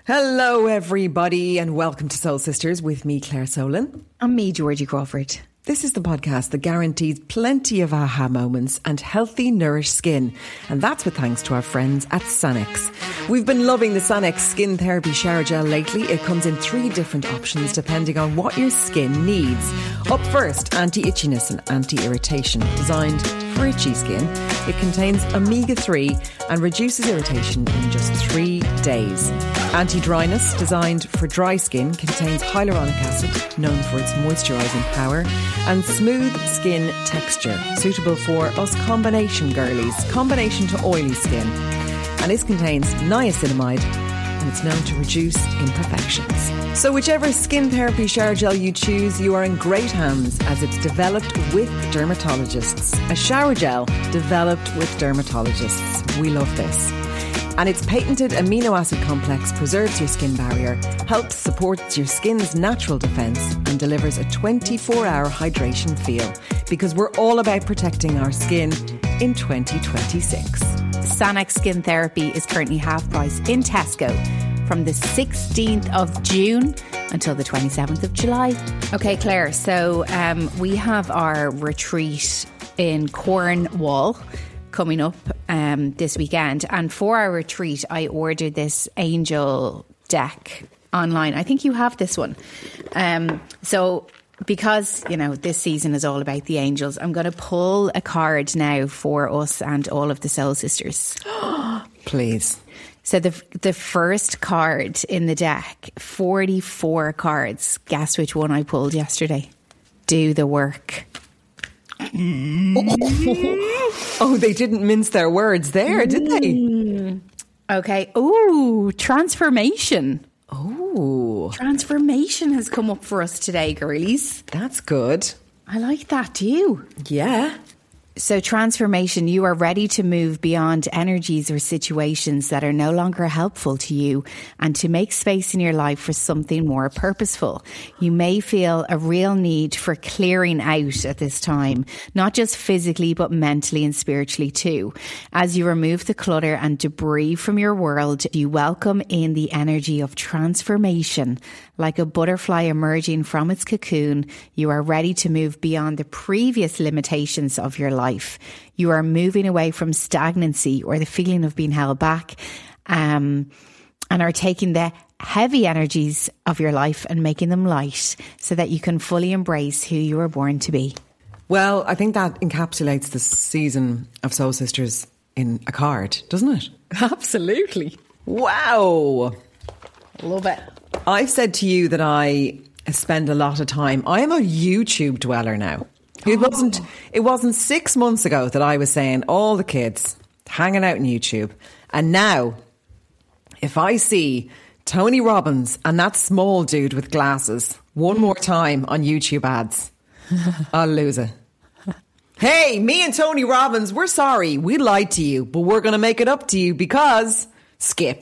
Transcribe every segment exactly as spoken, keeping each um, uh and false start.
Hello, everybody, and welcome to Soul Sisters with me, Claire Solon. And me, Georgie Crawford. This is the podcast that guarantees plenty of aha moments and healthy, nourished skin. And that's with thanks to our friends at Sanex. We've been loving the Sanex Skin Therapy Shower Gel lately. It comes in three different options depending on what your skin needs. Up first, anti-itchiness and anti-irritation. Designed for itchy skin, it contains omega three and reduces irritation in just three days. Anti-dryness, designed for dry skin, contains hyaluronic acid, known for its moisturising power, and smooth skin texture, suitable for us combination girlies, combination to oily skin. And this contains niacinamide, and it's known to reduce imperfections. So whichever skin therapy shower gel you choose, you are in great hands, as it's developed with dermatologists. A shower gel developed with dermatologists. We love this. And its patented amino acid complex preserves your skin barrier, helps support your skin's natural defence, and delivers a twenty-four hour hydration feel. Because we're all about protecting our skin in twenty twenty-six. Sanex Skin Therapy is currently half price in Tesco from the sixteenth of June until the twenty-seventh of July. Okay, Claire, so um, we have our retreat in Cornwall coming up um, this weekend. And for our retreat, I ordered this angel deck online. I think you have this one. Um, so because, you know, this season is all about the angels, I'm going to pull a card now for us and all of the Soul Sisters. Please. So the the first card in the deck, forty-four cards. Guess which one I pulled yesterday? Do the work. Oh, they didn't mince their words there, did they? Okay. Ooh, transformation. Oh. Transformation has come up for us today, girlies. That's good. I like that. Do you? Yeah. So transformation, you are ready to move beyond energies or situations that are no longer helpful to you and to make space in your life for something more purposeful. You may feel a real need for clearing out at this time, not just physically, but mentally and spiritually too. As you remove the clutter and debris from your world, you welcome in the energy of transformation. Like a butterfly emerging from its cocoon, you are ready to move beyond the previous limitations of your life. You are moving away from stagnancy or the feeling of being held back, um, and are taking the heavy energies of your life and making them light so that you can fully embrace who you were born to be. Well, I think that encapsulates the season of Soul Sisters in a card, doesn't it? Absolutely. Wow. Love it. I've said to you that I spend a lot of time. I am a YouTube dweller now. It wasn't. It wasn't six months ago that I was saying all the kids hanging out on YouTube, and now, if I see Tony Robbins and that small dude with glasses one more time on YouTube ads, I'll lose it. Hey, me and Tony Robbins, we're sorry, we lied to you, but we're going to make it up to you because skip.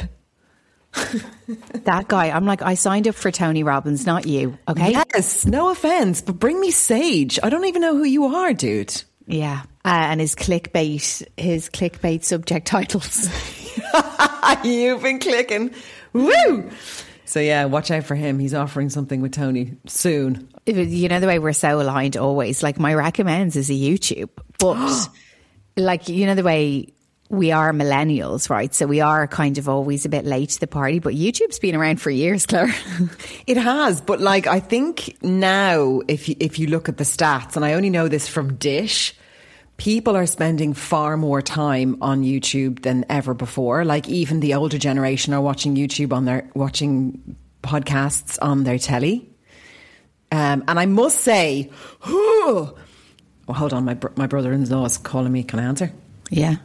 That guy, I'm like, I signed up for Tony Robbins, not you, okay? Yes, no offence, but bring me Sage. I don't even know who you are, dude. Yeah, uh, and his clickbait, his clickbait subject titles. You've been clicking. Woo! So yeah, watch out for him. He's offering something with Tony soon. You know the way we're so aligned always. Like my recommends is a YouTube, but like, you know the way we are millennials, right? So we are kind of always a bit late to the party, but YouTube's been around for years, Claire. It has, but like I think now, if you, if you look at the stats, and I only know this from Dish, people are spending far more time on YouTube than ever before. Like even the older generation are watching YouTube on their, watching podcasts on their telly. Um, and I must say, oh, well, hold on, my br- my brother-in-law is calling me. Can I answer? Yeah.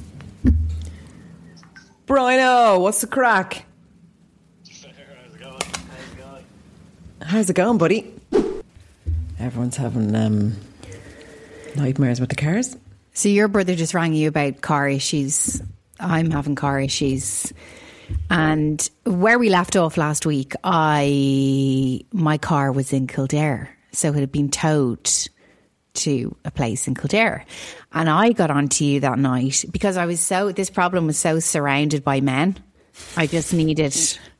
Briano, what's the crack? How's it going? How's it going? How's it going, buddy? Everyone's having um, nightmares with the cars. So your brother just rang you about car issues. I'm having car issues. And where we left off last week, I my car was in Kildare. So it had been towed to a place in Kildare. And I got on to you that night because I was so, this problem was so surrounded by men. I just needed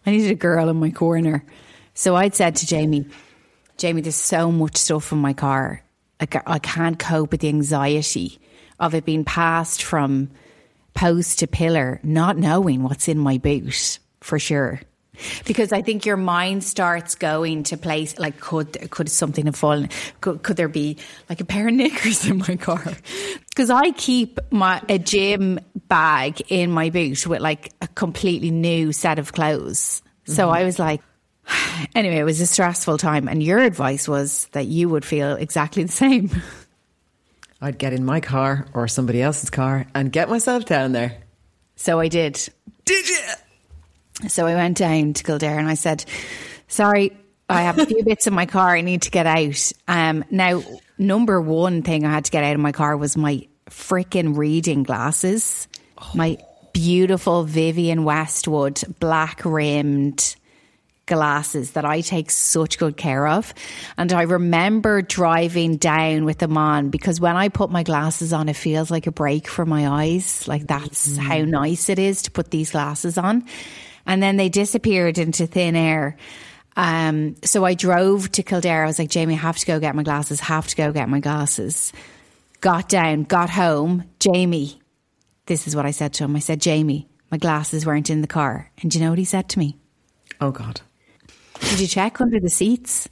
I needed a girl in my corner. So I'd said to Jamie, Jamie, there's so much stuff in my car. Like, I can't cope with the anxiety of it being passed from post to pillar, not knowing what's in my boot, for sure. Because I think your mind starts going to place, like, could could something have fallen? Could, could there be like a pair of knickers in my car? Because I keep my a gym bag in my boot with like a completely new set of clothes. So mm-hmm. I was like, anyway, it was a stressful time. And your advice was that you would feel exactly the same. I'd get in my car or somebody else's car and get myself down there. So I did. Did you? So I went down to Kildare and I said, sorry, I have a few bits in my car I need to get out. Um, now, number one thing I had to get out of my car was my freaking reading glasses. Oh. My beautiful Vivienne Westwood black rimmed glasses that I take such good care of. And I remember driving down with them on, because when I put my glasses on, it feels like a break for my eyes. Like, that's mm. how nice it is to put these glasses on. And then they disappeared into thin air. Um, so I drove to Kildare. I was like, Jamie, I have to go get my glasses, have to go get my glasses. Got down, got home. Jamie, this is what I said to him. I said, Jamie, my glasses weren't in the car. And do you know what he said to me? Oh, God. Did you check under the seats?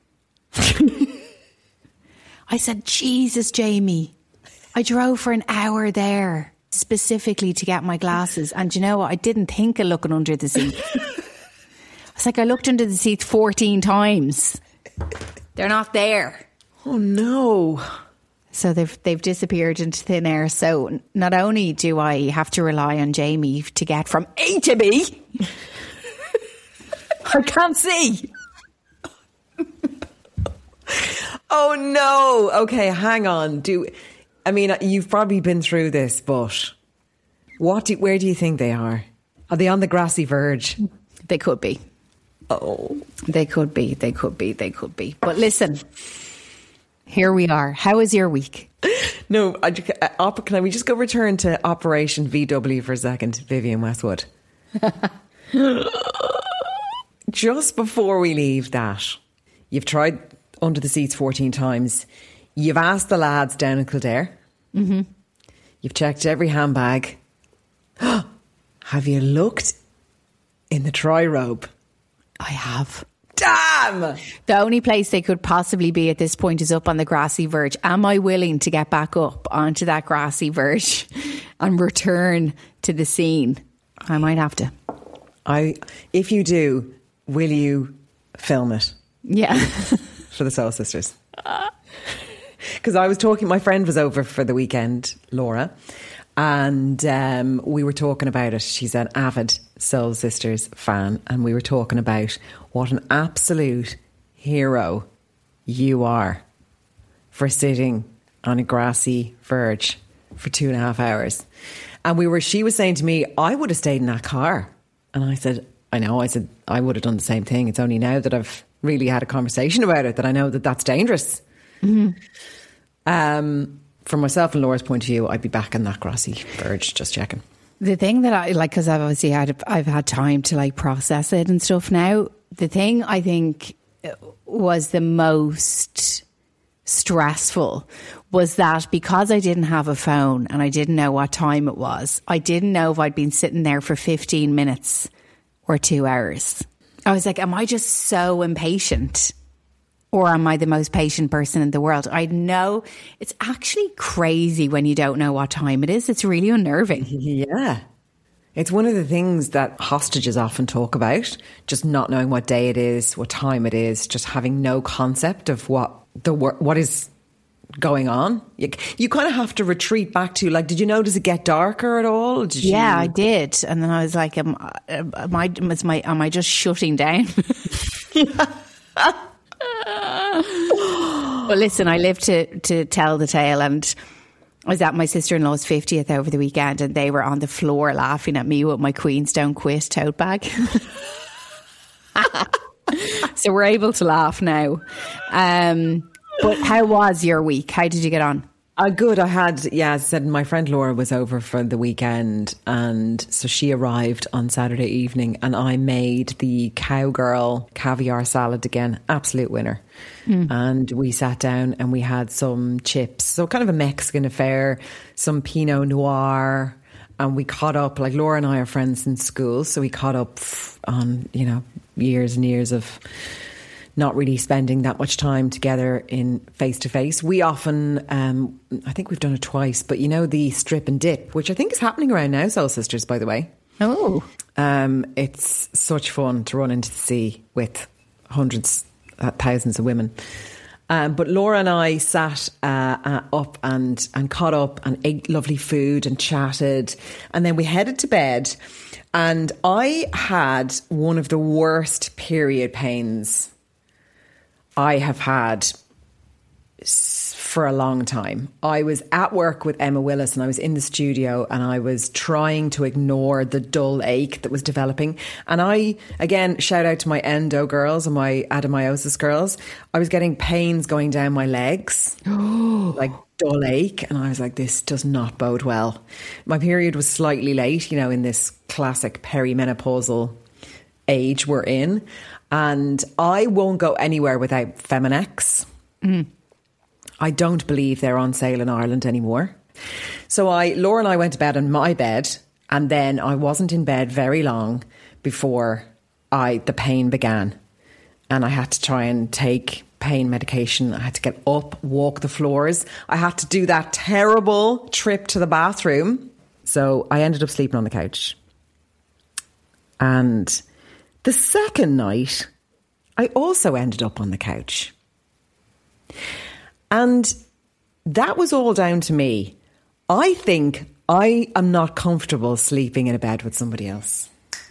I said, Jesus, Jamie, I drove for an hour there specifically to get my glasses. And you know what? I didn't think of looking under the seat. I was like, I looked under the seat fourteen times. They're not there. Oh, no. So they've they've disappeared into thin air. So not only do I have to rely on Jamie to get from A to B, I can't see. Oh, no. Okay, hang on. Do I mean, you've probably been through this, but what? Do, where do you think they are? Are they on the grassy verge? They could be. Oh. They could be. They could be. They could be. But listen, here we are. How was your week? No, I, uh, can we just go return to Operation V W for a second, Vivienne Westwood? Just before we leave that, you've tried under the seats fourteen times. You've asked the lads down in Kildare. Mm-hmm. You've checked every handbag. Have you looked in the tri-robe? I have. Damn! The only place they could possibly be at this point is up on the grassy verge. Am I willing to get back up onto that grassy verge and return to the scene? I might have to. I, if you do, will you film it? Yeah. For the Soul Sisters. Because I was talking, my friend was over for the weekend, Laura, and um, we were talking about it. She's an avid Soul Sisters fan, and we were talking about what an absolute hero you are for sitting on a grassy verge for two and a half hours. And we were, she was saying to me, I would have stayed in that car. And I said, I know, I said, I would have done the same thing. It's only now that I've really had a conversation about it that I know that that's dangerous. Mm-hmm. Um, from myself and Laura's point of view, I'd be back in that grassy verge, just checking. The thing that I like, because I've obviously had, I've had time to like process it and stuff now. The thing I think was the most stressful was that because I didn't have a phone and I didn't know what time it was, I didn't know if I'd been sitting there for fifteen minutes or two hours. I was like, am I just so impatient? Or am I the most patient person in the world? I know it's actually crazy when you don't know what time it is. It's really unnerving. Yeah. It's one of the things that hostages often talk about, just not knowing what day it is, what time it is, just having no concept of what the what is going on. You, you kind of have to retreat back to, like, did you notice it get darker at all? Did yeah, you... I did. And then I was like, am, am, I, is my, am I just shutting down? But listen, I live to, to tell the tale, and I was at my sister-in-law's fiftieth over the weekend, and they were on the floor laughing at me with my Queens Don't Quit tote bag. So we're able to laugh now. Um, but how was your week? How did you get on? Uh, good. I had, yeah, as I said, my friend Laura was over for the weekend, and so she arrived on Saturday evening, and I made the cowgirl caviar salad again. Absolute winner. Mm. And we sat down and we had some chips. So kind of a Mexican affair, some Pinot Noir, and we caught up. Like, Laura and I are friends in school, so we caught up on, you know, years and years of not really spending that much time together in face to face. We often, um, I think we've done it twice, but you know, the strip and dip, which I think is happening around now, Soul Sisters, by the way. Oh. Um, it's such fun to run into the sea with hundreds, uh, thousands of women. Um, but Laura and I sat uh, uh, up and, and caught up and ate lovely food and chatted. And then we headed to bed. And I had one of the worst period pains I have had for a long time. I was at work with Emma Willis and I was in the studio and I was trying to ignore the dull ache that was developing. And I, again, shout out to my endo girls and my adenomyosis girls. I was getting pains going down my legs, like dull ache. And I was like, this does not bode well. My period was slightly late, you know, in this classic perimenopausal age we're in. And I won't go anywhere without Feminex. Mm. I don't believe they're on sale in Ireland anymore. So I, Laura and I went to bed on my bed, and then I wasn't in bed very long before I the pain began. And I had to try and take pain medication. I had to get up, walk the floors. I had to do that terrible trip to the bathroom. So I ended up sleeping on the couch. And the second night, I also ended up on the couch. And that was all down to me. I think I am not comfortable sleeping in a bed with somebody else.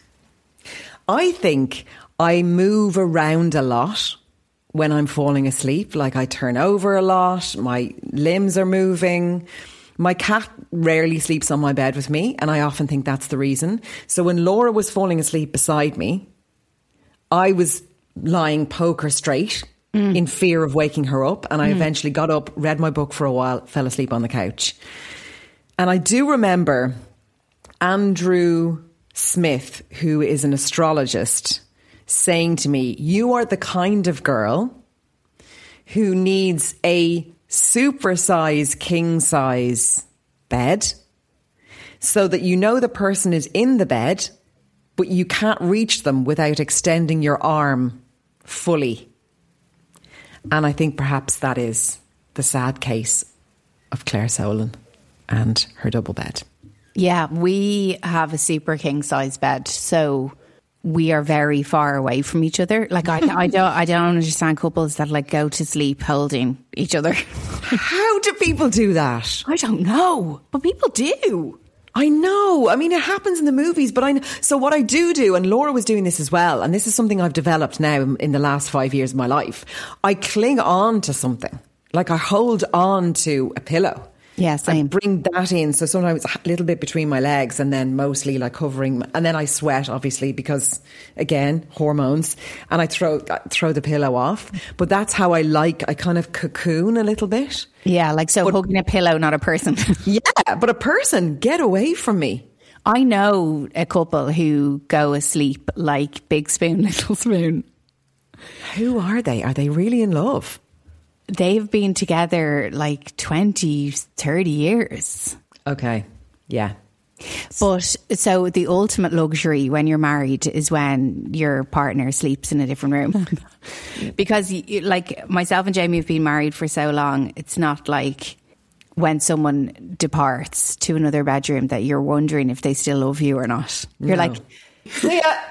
I think I move around a lot when I'm falling asleep. Like, I turn over a lot. My limbs are moving. My cat rarely sleeps on my bed with me, and I often think that's the reason. So when Laura was falling asleep beside me, I was lying poker straight mm. in fear of waking her up. And I mm. eventually got up, read my book for a while, fell asleep on the couch. And I do remember Andrew Smith, who is an astrologist, saying to me, you are the kind of girl who needs a supersize king size bed so that you know the person is in the bed, but you can't reach them without extending your arm fully. And I think perhaps that is the sad case of Claire Solan and her double bed. Yeah, we have a super king size bed, so we are very far away from each other. Like, I, I don't, I don't understand couples that like go to sleep holding each other. How do people do that? I don't know, but people do. I know. I mean, it happens in the movies, but I know. So what I do do, and Laura was doing this as well, and this is something I've developed now in the last five years of my life. I cling on to something. Like, I hold on to a pillow. Yeah, same. I bring that in. So sometimes a little bit between my legs and then mostly like covering. And then I sweat, obviously, because, again, hormones. And I throw throw the pillow off. But that's how I like, I kind of cocoon a little bit. Yeah, like so but, hugging a pillow, not a person. Yeah, but a person, get away from me. I know a couple who go asleep like big spoon, little spoon. Who are they? Are they really in love? They've been together like twenty, thirty years. Okay. Yeah. But so the ultimate luxury when you're married is when your partner sleeps in a different room. Because you, like myself and Jamie have been married for so long, it's not like when someone departs to another bedroom that you're wondering if they still love you or not. You're no. like, yeah.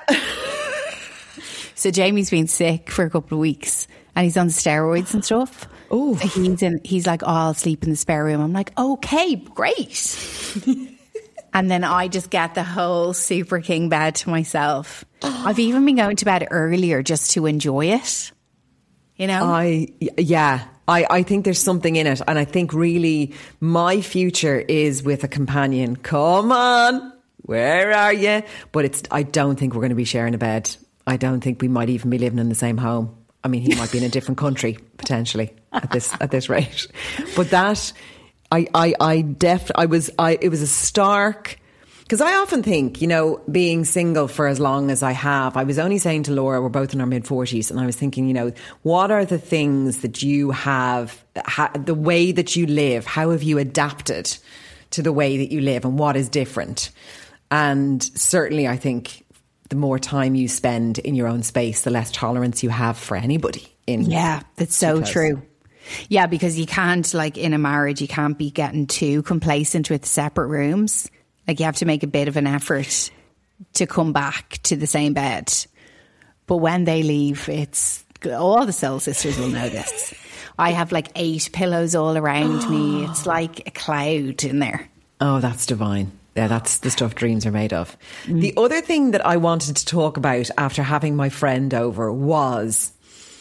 So Jamie's been sick for a couple of weeks. And he's on steroids and stuff. Oh, so he's in. He's like, oh, I'll sleep in the spare room. I'm like, okay, great. And then I just get the whole super king bed to myself. I've even been going to bed earlier just to enjoy it. You know, I yeah, I I think there's something in it, and I think really my future is with a companion. Come on, where are you? But it's. I don't think we're going to be sharing a bed. I don't think we might even be living in the same home. I mean, he might be in a different country potentially at this at this rate. But that, I, I, I def, I was, I, it was a stark, because I often think, you know, being single for as long as I have, I was only saying to Laura, we're both in our mid forties, and I was thinking, you know, what are the things that you have, ha, the way that you live, how have you adapted to the way that you live, and what is different? And certainly I think the more time you spend in your own space, the less tolerance you have for anybody. In yeah, that's so true. Yeah, because you can't, like in a marriage, you can't be getting too complacent with separate rooms. Like you have to make a bit of an effort to come back to the same bed. But when they leave, it's, all the Soul Sisters will know this. I have like eight pillows all around me. It's like a cloud in there. Oh, that's divine. Yeah, that's the stuff dreams are made of. Mm. The other thing that I wanted to talk about after having my friend over was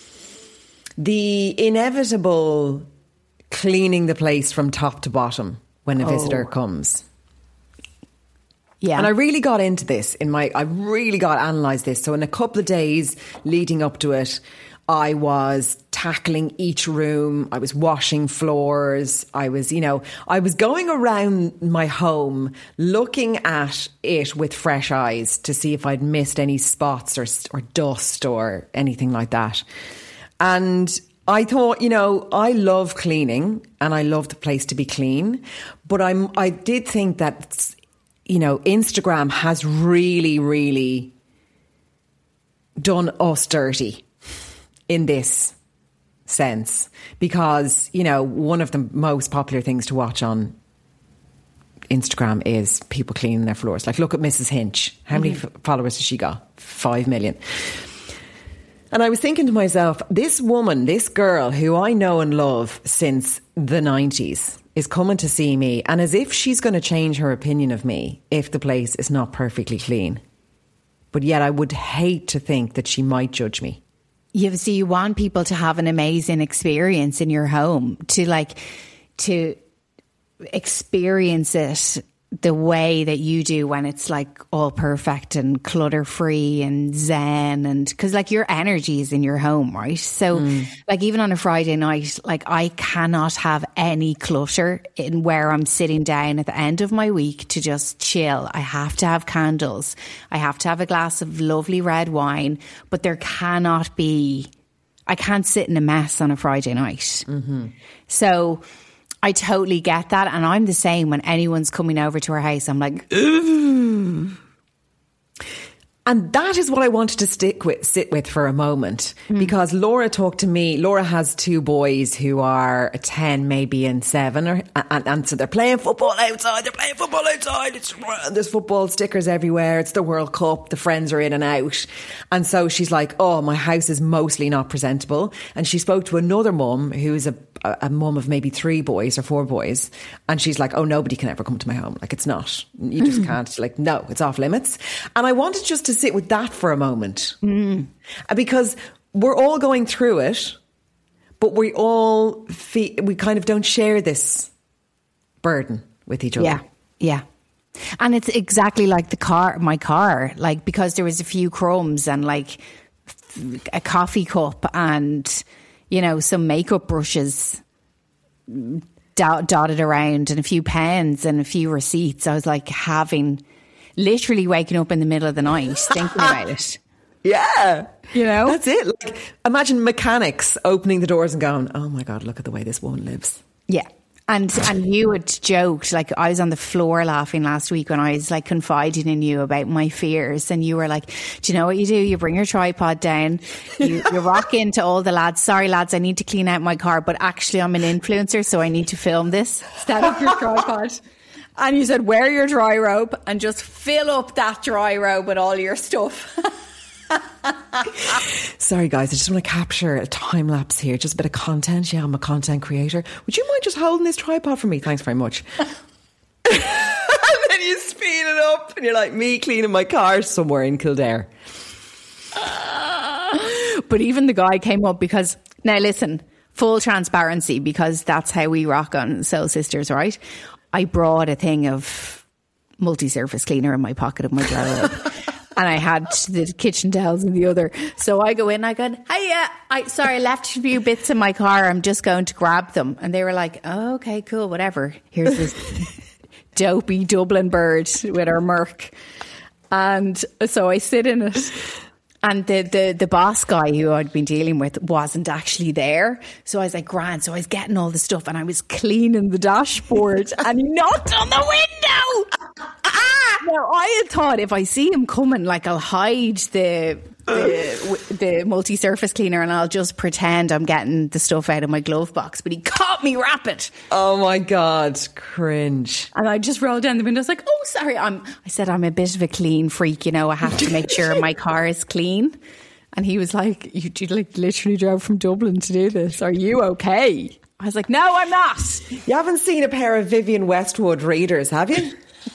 the inevitable cleaning the place from top to bottom when a visitor Oh. comes. Yeah. And I really got into this in my, I really got to analyse this. So in a couple of days leading up to it, I was tackling each room. I was washing floors. I was, you know, I was going around my home looking at it with fresh eyes to see if I'd missed any spots or, or dust or anything like that. And I thought, you know, I love cleaning and I love the place to be clean. But I'm, I did think that, you know, Instagram has really, really done us dirty in this sense, because, you know, one of the most popular things to watch on Instagram is people cleaning their floors. Like, look at Missus Hinch. How many mm-hmm. f- followers has she got? Five million. And I was thinking to myself, this woman, this girl who I know and love since the nineties is coming to see me, and as if she's going to change her opinion of me if the place is not perfectly clean. But yet I would hate to think that she might judge me. You see, you want people to have an amazing experience in your home, to like, to experience it the way that you do when it's like all perfect and clutter free and zen, and because like your energy is in your home, right? So mm. like even on a Friday night, like I cannot have any clutter in where I'm sitting down at the end of my week to just chill. I have to have candles. I have to have a glass of lovely red wine, but there cannot be, I can't sit in a mess on a Friday night. Mm-hmm. So I totally get that. And I'm the same when anyone's coming over to our house. I'm like, ugh. And that is what I wanted to stick with, sit with for a moment, mm. because Laura talked to me. Laura has two boys who are ten, maybe, and seven, or, and, and so they're playing football outside. They're playing football outside. It's, there's football stickers everywhere. It's the World Cup. The friends are in and out. And so she's like, oh, my house is mostly not presentable. And she spoke to another mum who is a, a, a mum of maybe three boys or four boys. And she's like, oh, nobody can ever come to my home. Like, it's not. You just can't. Like, no, it's off limits. And I wanted just to to sit with that for a moment, mm. because we're all going through it, but we all feel, we kind of don't share this burden with each other. Yeah, yeah. And it's exactly like the car, my car, like, because there was a few crumbs and like a coffee cup and, you know, some makeup brushes dot, dotted around and a few pens and a few receipts. I was like having... literally waking up in the middle of the night thinking about it. Yeah. You know? That's it. Like, imagine mechanics opening the doors and going, oh my God, look at the way this woman lives. Yeah. And and you had joked, like I was on the floor laughing last week when I was like confiding in you about my fears, and you were like, do you know what you do? You bring your tripod down, you, you rock into all the lads, sorry lads, I need to clean out my car, but actually I'm an influencer, so I need to film this. Stand up your tripod. And you said, wear your dry robe and just fill up that dry robe with all your stuff. Sorry, guys, I just want to capture a time lapse here. Just a bit of content. Yeah, I'm a content creator. Would you mind just holding this tripod for me? Thanks very much. And then you speed it up and you're like me cleaning my car somewhere in Kildare. But even the guy came up because, now listen, full transparency, because that's how we rock on Soul Sisters, right? I brought a thing of multi-surface cleaner in my pocket of my dry robe. And I had the kitchen towels in the other. So I go in, I go, hey, yeah, I, sorry, I left a few bits in my car. I'm just going to grab them. And they were like, oh, okay, cool, whatever. Here's this dopey Dublin bird with her Merc. And so I sit in it. And the, the, the boss guy who I'd been dealing with wasn't actually there. So I was like, grand. So I was getting all the stuff and I was cleaning the dashboard and he knocked on the window. Ah! Now, I had thought if I see him coming, like I'll hide the the, the multi-surface cleaner and I'll just pretend I'm getting the stuff out of my glove box. But he caught me rapid. Oh my God, cringe. And I just rolled down the window. I was like, oh, sorry. I'm, I said, I'm a bit of a clean freak. You know, I have to make sure my car is clean. And he was like, you, you like literally drove from Dublin to do this. Are you okay? I was like, no, I'm not. You haven't seen a pair of Vivienne Westwood readers, have you?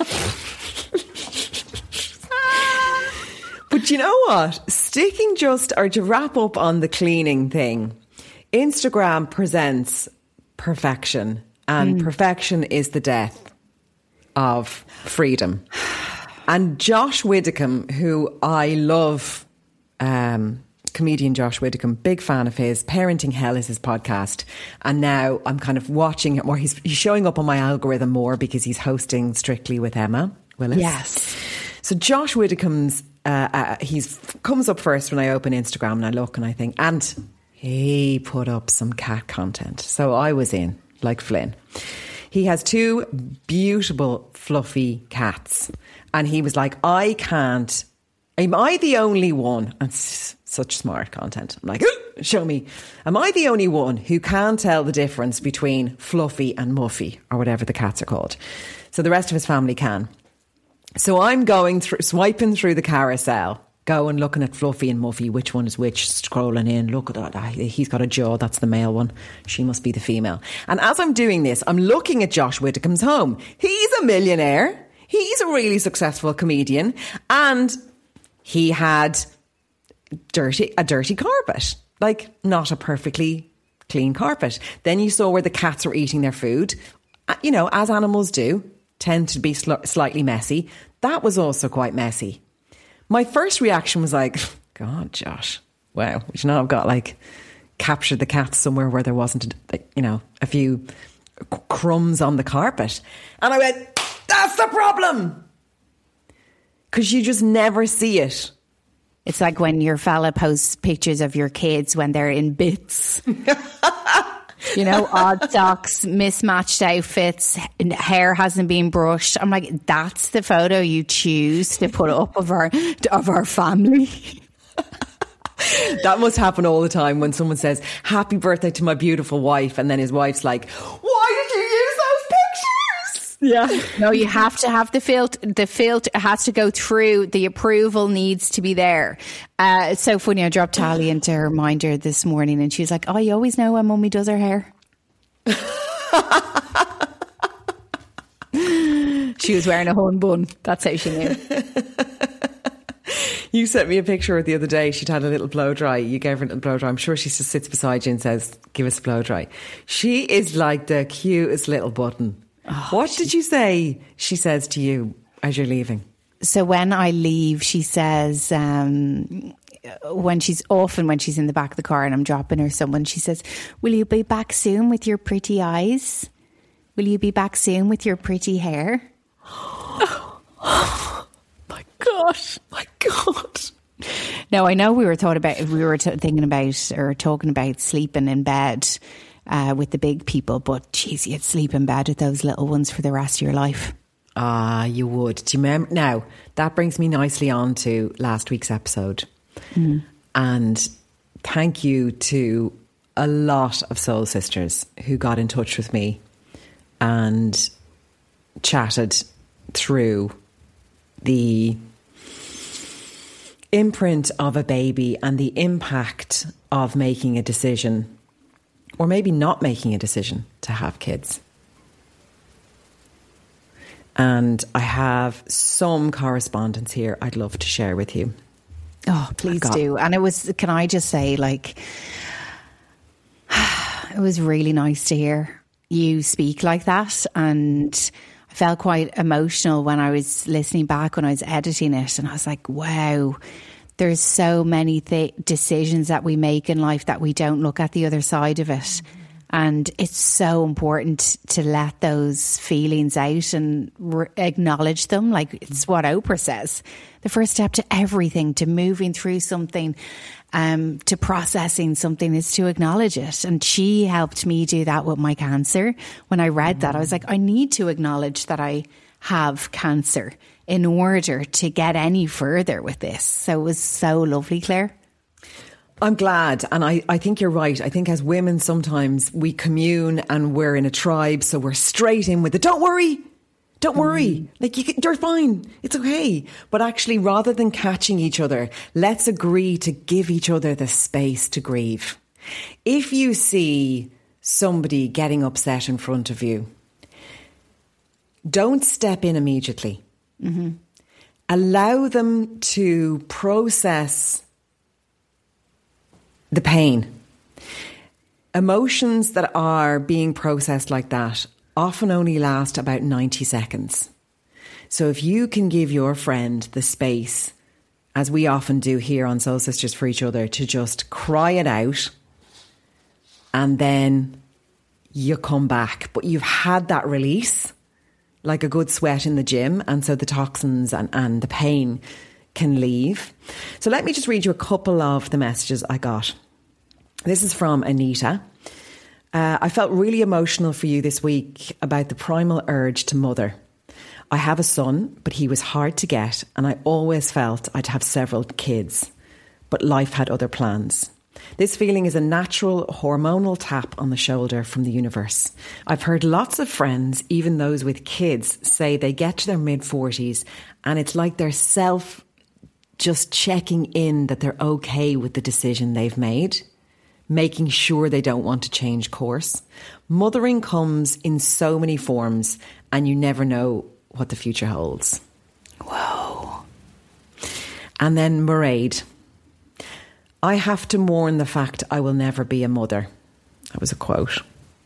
But you know what? Sticking just, or to wrap up on the cleaning thing, Instagram presents perfection, and mm. perfection is the death of freedom. And Josh Widdicombe, who I love, um, comedian Josh Widdicombe, big fan of his. Parenting Hell is his podcast. And now I'm kind of watching it more. He's, he's showing up on my algorithm more because he's hosting Strictly with Emma Willis. Yes. So Josh Widdicombe's, uh, uh, he's comes up first when I open Instagram and I look and I think, and he put up some cat content. So I was in, like Flynn. He has two beautiful, fluffy cats. And he was like, I can't, am I the only one? And s- such smart content. I'm like, show me. Am I the only one who can't tell the difference between Fluffy and Muffy, or whatever the cats are called? So the rest of his family can. So I'm going through, swiping through the carousel, going, looking at Fluffy and Muffy, which one is which, scrolling in, look at that, he's got a jaw, that's the male one, she must be the female. And as I'm doing this, I'm looking at Josh Widdicombe's home. He's a millionaire, he's a really successful comedian, and he had dirty a dirty carpet, like not a perfectly clean carpet. Then you saw where the cats were eating their food, you know, as animals do, tend to be sl- slightly messy. That was also quite messy. My first reaction was like, God, Josh, wow, would you not have got like captured the cats somewhere where there wasn't, a, you know, a few c- crumbs on the carpet? And I went, that's the problem, because you just never see it. It's like when your fella posts pictures of your kids when they're in bits. You know, odd socks, mismatched outfits, hair hasn't been brushed. I'm like, that's the photo you choose to put up of our of our family. That must happen all the time when someone says, happy birthday to my beautiful wife. And then his wife's like, why did you use those pictures? Yeah. No, you have to have the filter. The filter has to go through. The approval needs to be there. Uh, it's so funny. I dropped Tally into her minder this morning and she was like, oh, you always know when mummy does her hair. She was wearing a hun bun. That's how she knew. You sent me a picture the other day. She'd had a little blow dry. You gave her a little blow dry. I'm sure she just sits beside you and says, give us a blow dry. She is like the cutest little button. Oh, what she... did you say she says to you as you're leaving? So when I leave, she says, um, when she's often when she's in the back of the car and I'm dropping her someone, she says, will you be back soon with your pretty eyes? Will you be back soon with your pretty hair? My God, my God. Now, I know we were thought about, we were t- thinking about or talking about sleeping in bed uh, with the big people, but geez, you'd sleep in bed with those little ones for the rest of your life. Ah, you would. Do you remember? Now, that brings me nicely on to last week's episode. Mm. And thank you to a lot of soul sisters who got in touch with me and chatted through the imprint of a baby and the impact of making a decision, or maybe not making a decision, to have kids. And I have some correspondence here I'd love to share with you. Oh, please do. And it was, can I just say, like, it was really nice to hear you speak like that. And I felt quite emotional when I was listening back when I was editing it, and I was like, wow, there's so many th- decisions that we make in life that we don't look at the other side of it. Mm-hmm. And it's so important to let those feelings out and re- acknowledge them. Like, it's what Oprah says. The first step to everything, to moving through something, um, to processing something, is to acknowledge it. And she helped me do that with my cancer. When I read that, I was like, I need to acknowledge that I have cancer in order to get any further with this. So it was so lovely, Claire. I'm glad. And I, I think you're right. I think as women, sometimes we commune and we're in a tribe. So we're straight in with it. Don't worry. Don't worry. Mm. Like, you can, you're fine. It's okay. But actually, rather than catching each other, let's agree to give each other the space to grieve. If you see somebody getting upset in front of you, don't step in immediately. Mm-hmm. Allow them to process the pain. Emotions that are being processed like that often only last about ninety seconds. So if you can give your friend the space, as we often do here on Soul Sisters for each other, to just cry it out, and then you come back, but you've had that release, like a good sweat in the gym, and so the toxins and, and the pain can leave. So let me just read you a couple of the messages I got. This is from Anita. Uh, I felt really emotional for you this week about the primal urge to mother. I have a son, but he was hard to get, and I always felt I'd have several kids, but life had other plans. This feeling is a natural hormonal tap on the shoulder from the universe. I've heard lots of friends, even those with kids, say they get to their mid-forties and it's like their self just checking in that they're okay with the decision they've made, making sure they don't want to change course. Mothering comes in so many forms, and you never know what the future holds. Whoa. And then Mairead. I have to mourn the fact I will never be a mother. That was a quote.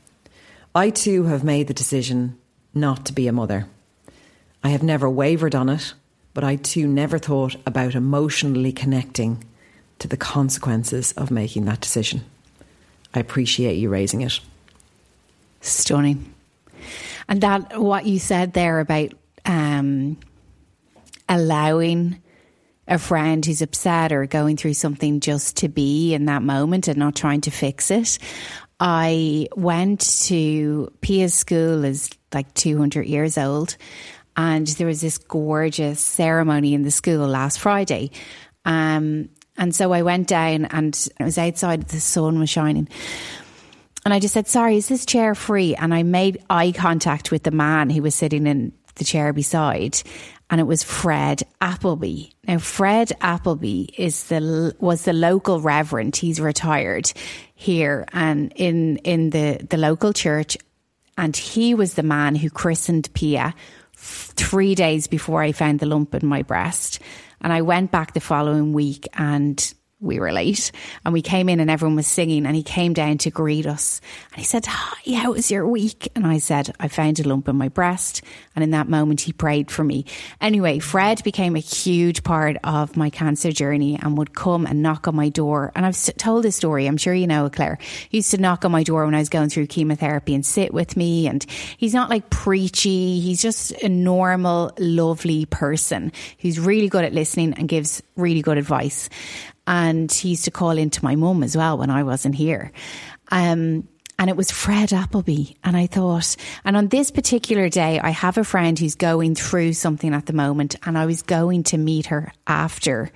I too have made the decision not to be a mother. I have never wavered on it, but I too never thought about emotionally connecting to the consequences of making that decision. I appreciate you raising it. Stunning. And that, what you said there about um, allowing a friend who's upset or going through something just to be in that moment and not trying to fix it. I went to Pia's school, is like two hundred years old, and there was this gorgeous ceremony in the school last Friday. Um, and so I went down, and it was outside, the sun was shining. And I just said, sorry, is this chair free? And I made eye contact with the man who was sitting in the chair beside, and it was Fred Appleby. Now, Fred Appleby is the was the local reverend. He's retired here and in in the, the local church, and he was the man who christened Pia f- three days before I found the lump in my breast. And I went back the following week, and we were late, and we came in and everyone was singing, and he came down to greet us, and he said, hi, how was your week? And I said, I found a lump in my breast. And in that moment he prayed for me. Anyway, Fred became a huge part of my cancer journey and would come and knock on my door. And I've told this story, I'm sure you know it, Claire. He used to knock on my door when I was going through chemotherapy and sit with me, and he's not like preachy, he's just a normal, lovely person who's really good at listening and gives really good advice. And he used to call into my mum as well when I wasn't here. Um, and it was Fred Appleby. And I thought, and on this particular day, I have a friend who's going through something at the moment, and I was going to meet her after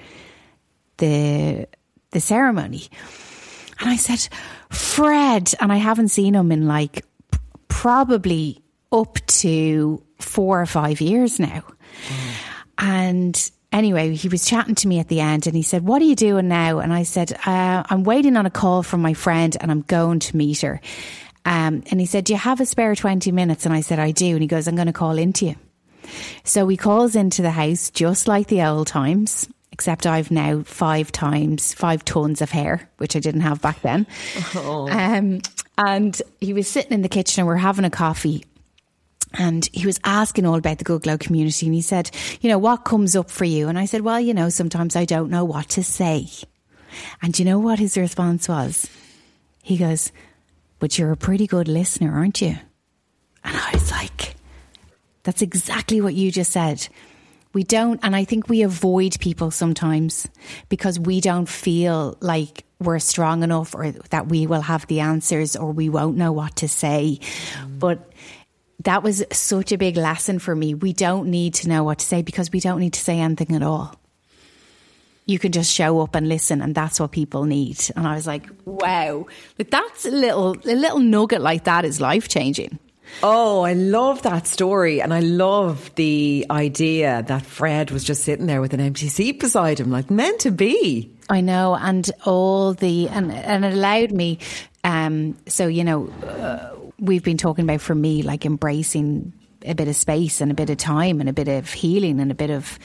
the, the ceremony. And I said, Fred, and I haven't seen him in like probably up to four or five years now. Mm. And anyway, he was chatting to me at the end, and he said, what are you doing now? And I said, uh, I'm waiting on a call from my friend and I'm going to meet her. Um, and he said, do you have a spare twenty minutes? And I said, I do. And he goes, I'm going to call into you. So he calls into the house just like the old times, except I've now five times, five tons of hair, which I didn't have back then. Oh. Um, and he was sitting in the kitchen and we're having a coffee. And he was asking all about the Good Glow community. And he said, you know, what comes up for you? And I said, well, you know, sometimes I don't know what to say. And you know what his response was? He goes, but you're a pretty good listener, aren't you? And I was like, that's exactly what you just said. We don't, and I think we avoid people sometimes because we don't feel like we're strong enough or that we will have the answers or we won't know what to say. Mm. But that was such a big lesson for me. We don't need to know what to say because we don't need to say anything at all. You can just show up and listen, and that's what people need. And I was like, wow, like that's a little, a little nugget like that is life changing. Oh, I love that story. And I love the idea that Fred was just sitting there with an empty seat beside him, like meant to be. I know. And all the, and, and it allowed me, um, so, you know, uh, we've been talking about, for me, like embracing a bit of space and a bit of time and a bit of healing and a bit of,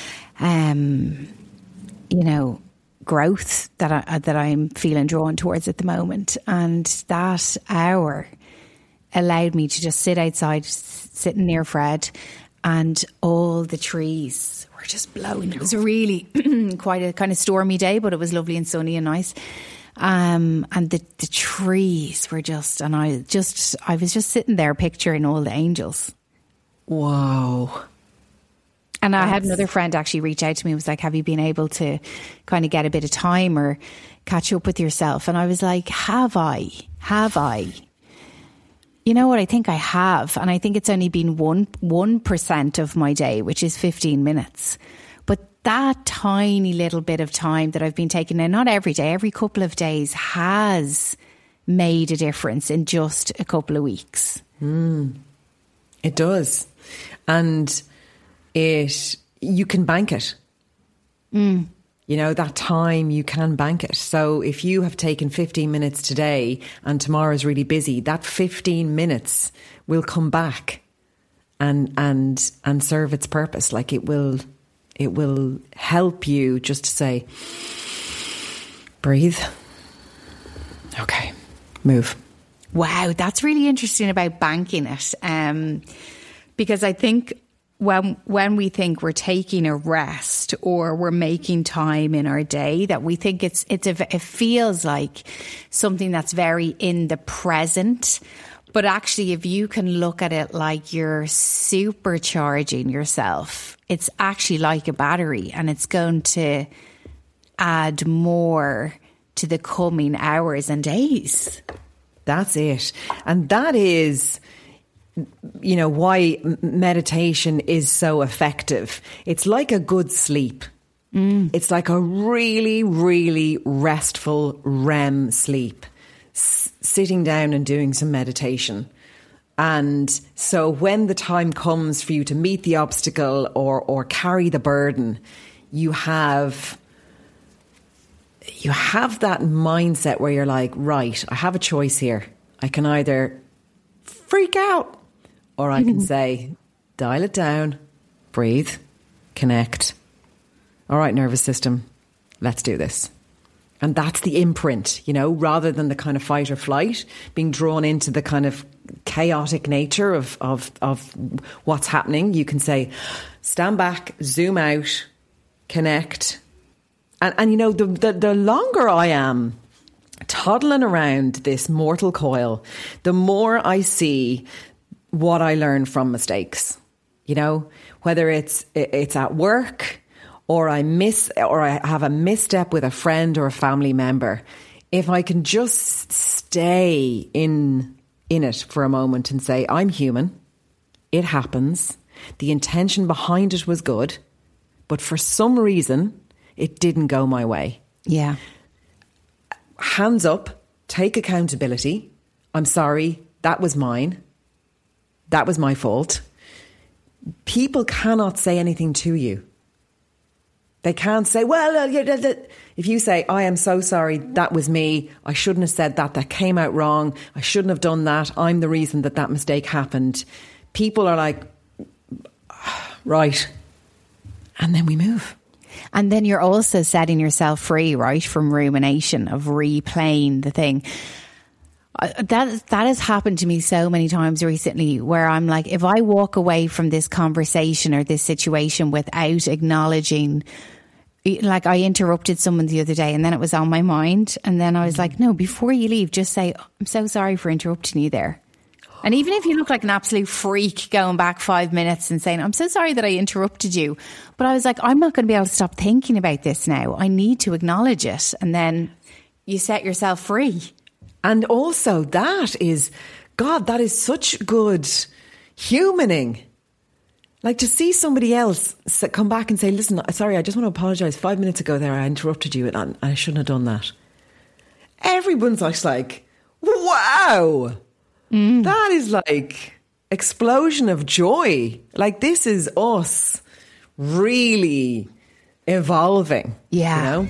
um, you know, growth that I, that I'm feeling drawn towards at the moment. And that hour allowed me to just sit outside, sitting near Fred, and all the trees were just blowing. It was a really quite a kind of stormy day, but it was lovely and sunny and nice. Um, and the, the trees were just, and I just, I was just sitting there picturing all the angels. Whoa. And I had another friend actually reach out to me and was like, have you been able to kind of get a bit of time or catch up with yourself? And I was like, have I? Have I? You know what? I think I have. And I think it's only been one, one percent of my day, which is fifteen minutes. But that tiny little bit of time that I've been taking in, not every day, every couple of days, has made a difference in just a couple of weeks. Mm, it does. And it, you can bank it. Mm. You know, that time you can bank it. So if you have taken fifteen minutes today and tomorrow's really busy, that fifteen minutes will come back and and and serve its purpose. Like it will it will help you just to say, breathe. Okay, move. Wow, that's really interesting about banking it. Um, because I think when when we think we're taking a rest or we're making time in our day, that we think it's it's a, it feels like something that's very in the present. But actually, if you can look at it like you're supercharging yourself, it's actually like a battery, and it's going to add more to the coming hours and days. That's it. And that is, you know, why meditation is so effective. It's like a good sleep. Mm. It's like a really, really restful R E M sleep. S- sitting down and doing some meditation. And so when the time comes for you to meet the obstacle or or carry the burden, you have you have that mindset where you're like, right, I have a choice here. I can either freak out, or I can say, dial it down, breathe, connect. All right, nervous system, let's do this. And that's the imprint, you know, rather than the kind of fight or flight, being drawn into the kind of chaotic nature of, of, of what's happening. You can say, stand back, zoom out, connect. And, and you know, the, the, the longer I am toddling around this mortal coil, the more I see what I learn from mistakes, you know, whether it's it's at work or I miss or I have a misstep with a friend or a family member. If I can just stay in in it for a moment and say, I'm human, it happens, the intention behind it was good, but for some reason it didn't go my way. Yeah. Hands up, take accountability. I'm sorry, that was mine. That was my fault. People cannot say anything to you. They can't say, well, if you say, I am so sorry, that was me. I shouldn't have said that. That came out wrong. I shouldn't have done that. I'm the reason that that mistake happened. People are like, right. And then we move. And then you're also setting yourself free, right, from rumination of replaying the thing. Uh, That that has happened to me so many times recently, where I'm like, if I walk away from this conversation or this situation without acknowledging, like I interrupted someone the other day and then it was on my mind, and then I was like, no, before you leave, just say, I'm so sorry for interrupting you there. And even if you look like an absolute freak going back five minutes and saying, I'm so sorry that I interrupted you. But I was like, I'm not going to be able to stop thinking about this now. I need to acknowledge it. And then you set yourself free. And also that is, God, that is such good humaning. Like to see somebody else come back and say, listen, sorry, I just want to apologise. Five minutes ago there, I interrupted you and I shouldn't have done that. Everyone's like, wow. Mm. That is like explosion of joy. Like this is us really evolving. Yeah. You know?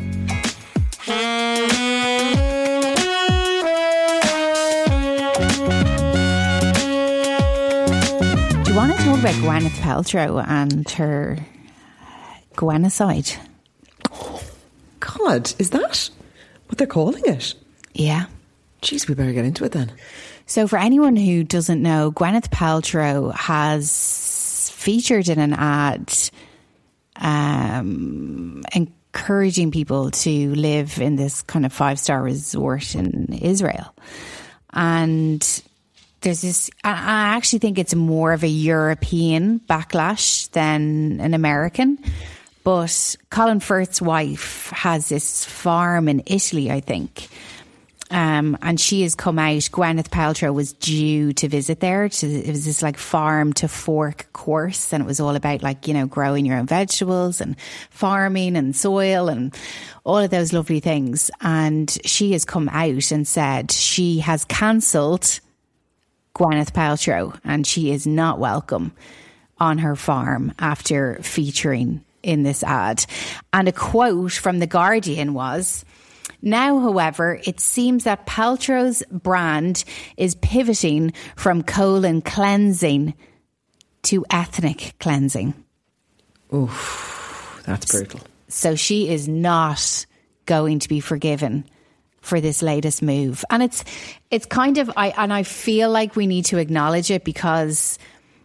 Do you want to talk about Gwyneth Paltrow and her Gwenocide? God, is that what they're calling it? Yeah. Jeez, we better get into it then. So for anyone who doesn't know, Gwyneth Paltrow has featured in an ad um, encouraging people to live in this kind of five-star resort in Israel. And there's this, I actually think it's more of a European backlash than an American. But Colin Firth's wife has this farm in Italy, I think. Um, and she has come out. Gwyneth Paltrow was due to visit there. To, it was this like farm to fork course, and it was all about like, you know, growing your own vegetables and farming and soil and all of those lovely things. And she has come out and said she has cancelled Gwyneth Paltrow and she is not welcome on her farm after featuring in this ad. And a quote from The Guardian was, now, however, it seems that Paltrow's brand is pivoting from colon cleansing to ethnic cleansing. Oof, that's brutal. So she is not going to be forgiven for this latest move. And it's it's kind of, I and I feel like we need to acknowledge it, because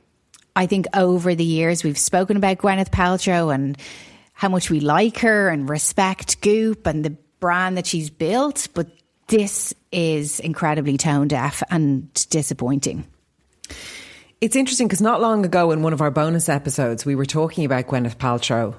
I think over the years we've spoken about Gwyneth Paltrow and how much we like her and respect Goop and the brand that she's built, but this is incredibly tone deaf and disappointing. It's interesting because not long ago in one of our bonus episodes we were talking about Gwyneth Paltrow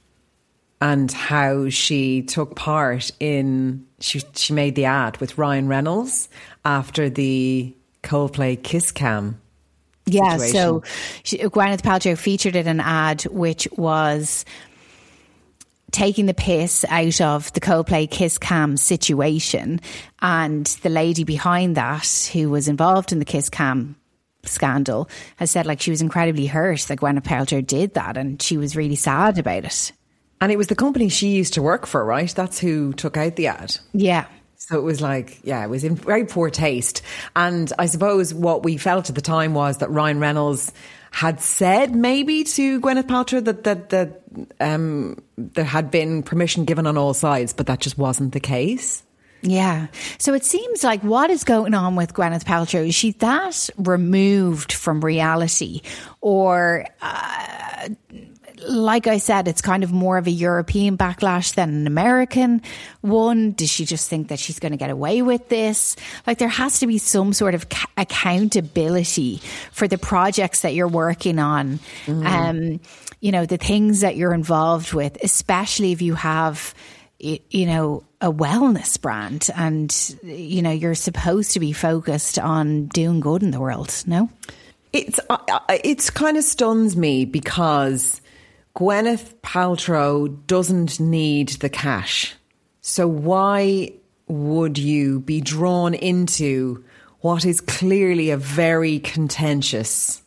and how she took part in she she made the ad with Ryan Reynolds after the Coldplay Kiss Cam yeah situation. So she, Gwyneth Paltrow featured in an ad which was taking the piss out of the Coldplay Kiss Cam situation, and the lady behind that who was involved in the Kiss Cam scandal has said like she was incredibly hurt that Gwyneth Paltrow did that and she was really sad about it. And it was the company she used to work for, right? That's who took out the ad. Yeah. So it was like, yeah, it was in very poor taste. And I suppose what we felt at the time was that Ryan Reynolds had said maybe to Gwyneth Paltrow that that that um, there had been permission given on all sides, but that just wasn't the case. Yeah. So it seems like what is going on with Gwyneth Paltrow? Is she that removed from reality? Or, uh, like I said, it's kind of more of a European backlash than an American one. Does she just think that she's going to get away with this? Like there has to be some sort of ca- accountability for the projects that you're working on. Mm. Um, you know, the things that you're involved with, especially if you have, you know, a wellness brand and, you know, you're supposed to be focused on doing good in the world. No? It's, uh, it's kind of stuns me because Gwyneth Paltrow doesn't need the cash. So why would you be drawn into what is clearly a very contentious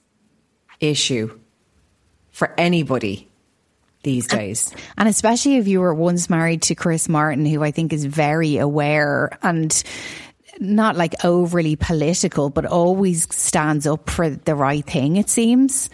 issue for anybody these days? And especially if you were once married to Chris Martin, who I think is very aware and not like overly political, but always stands up for the right thing, it seems.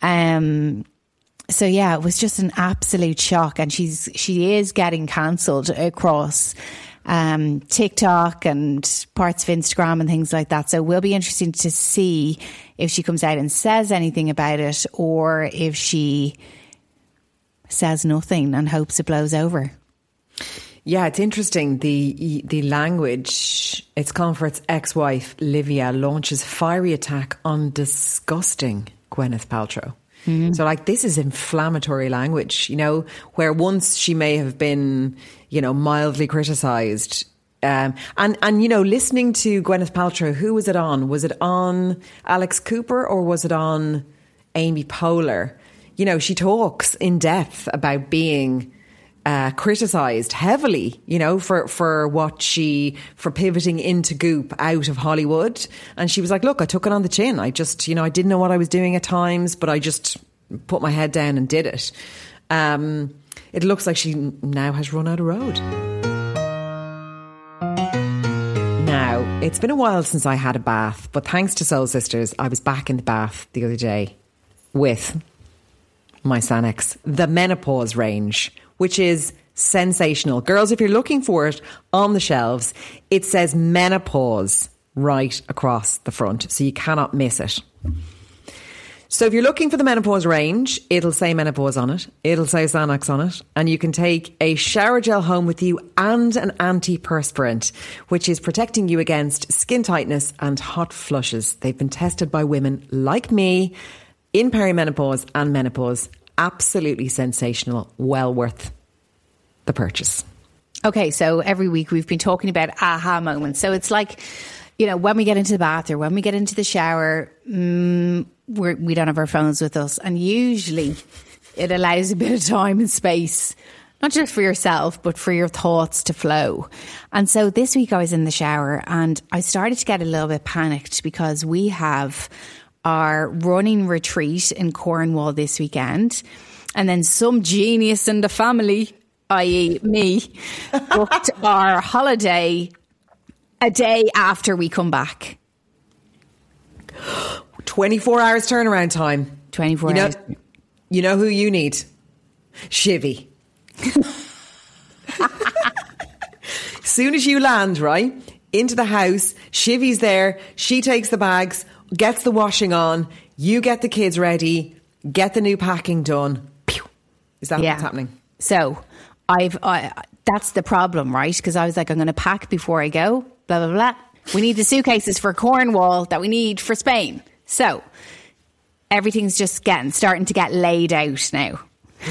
Um, so yeah, it was just an absolute shock. And she's, she is getting cancelled across um, TikTok and parts of Instagram and things like that. So we'll be interested to see if she comes out and says anything about it, or if she says nothing and hopes it blows over. Yeah, it's interesting. The the language, it's calling for its ex-wife, Livia, launches fiery attack on disgusting Gwyneth Paltrow. Mm-hmm. So like, this is inflammatory language, you know, where once she may have been, you know, mildly criticised. Um, and, and, you know, listening to Gwyneth Paltrow, who was it on? Was it on Alex Cooper or was it on Amy Poehler? You know, she talks in depth about being uh, criticised heavily, you know, for, for what she, for pivoting into Goop out of Hollywood. And she was like, look, I took it on the chin. I just, you know, I didn't know what I was doing at times, but I just put my head down and did it. Um, it looks like she now has run out of road. Now, it's been a while since I had a bath, but thanks to Soul Sisters, I was back in the bath the other day with my Sanex, the menopause range, which is sensational. Girls, if you're looking for it on the shelves, it says menopause right across the front, so you cannot miss it. So if you're looking for the menopause range, it'll say menopause on it, it'll say Xanax on it, and you can take a shower gel home with you and an antiperspirant, which is protecting you against skin tightness and hot flushes. They've been tested by women like me in perimenopause and menopause. Absolutely sensational. Well worth the purchase. Okay, so every week we've been talking about aha moments. So it's like, you know, when we get into the bath or when we get into the shower, mm, we're, we don't have our phones with us. And usually it allows a bit of time and space, not just for yourself, but for your thoughts to flow. And so this week I was in the shower and I started to get a little bit panicked because we have our running retreat in Cornwall this weekend. And then some genius in the family, that is me, booked our holiday a day after we come back. twenty-four hours turnaround time. twenty-four you know, hours. You know who you need? Shivy. Soon as you land, right, into the house, Shivy's there. She takes the bags, gets the washing on. You get the kids ready, get the new packing done. Pew. Is that yeah. what's happening? So I've, I, that's the problem, right? Because I was like, I'm going to pack before I go, blah, blah, blah. We need the suitcases for Cornwall that we need for Spain. So everything's just getting, starting to get laid out now.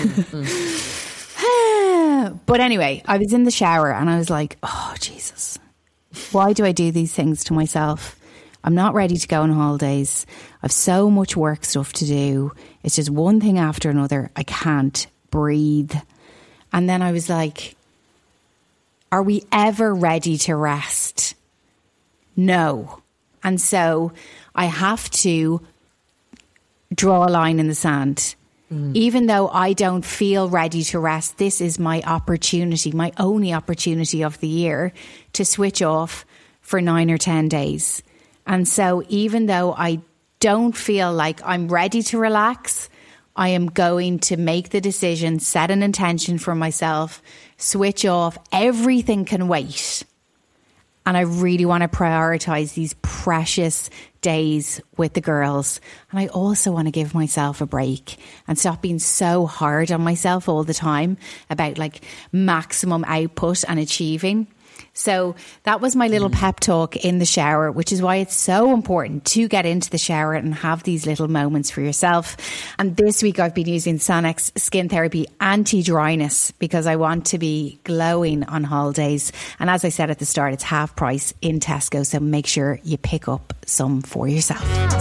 Mm-hmm. But anyway, I was in the shower and I was like, oh, Jesus, why do I do these things to myself? I'm not ready to go on holidays. I've so much work stuff to do. It's just one thing after another. I can't breathe. And then I was like, are we ever ready to rest? No. And so I have to draw a line in the sand. Mm. Even though I don't feel ready to rest, this is my opportunity, my only opportunity of the year to switch off for nine or ten days. And so even though I don't feel like I'm ready to relax, I am going to make the decision, set an intention for myself, switch off. Everything can wait. And I really want to prioritize these precious days with the girls. And I also want to give myself a break and stop being so hard on myself all the time about like maximum output and achieving. So that was my little pep talk in the shower, which is why it's so important to get into the shower and have these little moments for yourself. And this week I've been using Sanex Skin Therapy Anti-Dryness because I want to be glowing on holidays. And as I said at the start, it's half price in Tesco. So make sure you pick up some for yourself.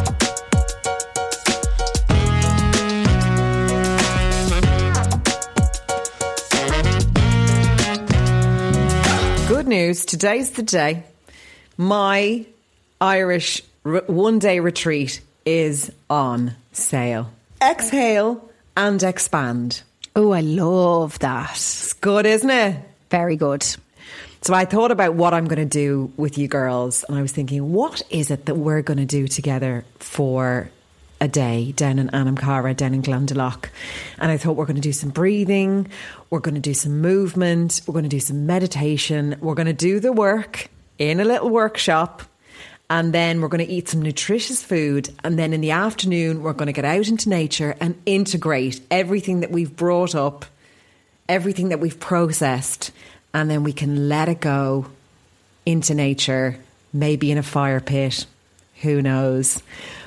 Good news, today's the day. My Irish r- one-day retreat is on sale. Exhale and expand. Oh, I love that. It's good, isn't it? Very good. So I thought about what I'm going to do with you girls, and I was thinking, what is it that we're going to do together for a day down in Anamcara, down in Glendalough. And I thought, we're going to do some breathing, we're going to do some movement, we're going to do some meditation, we're going to do the work in a little workshop, and then we're going to eat some nutritious food. And then in the afternoon, we're going to get out into nature and integrate everything that we've brought up, everything that we've processed, and then we can let it go into nature, maybe in a fire pit, who knows.